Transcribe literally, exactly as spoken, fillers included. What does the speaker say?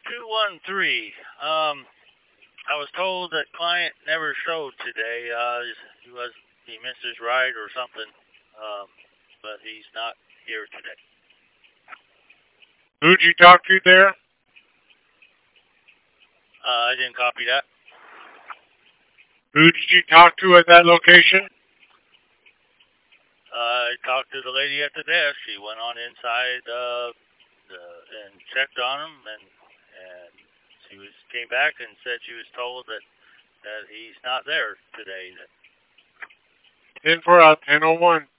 two one three. Um, I was told that client never showed today. Uh, he was he missed his ride or something. Um, but he's not here today. Who'd you talk to there? Uh, I didn't copy that. Who did you talk to at that location? Uh, I talked to the lady at the desk. She went on inside uh, the, and checked on him, and and she was came back and said she was told that that he's not there today. ten for out, ten oh one.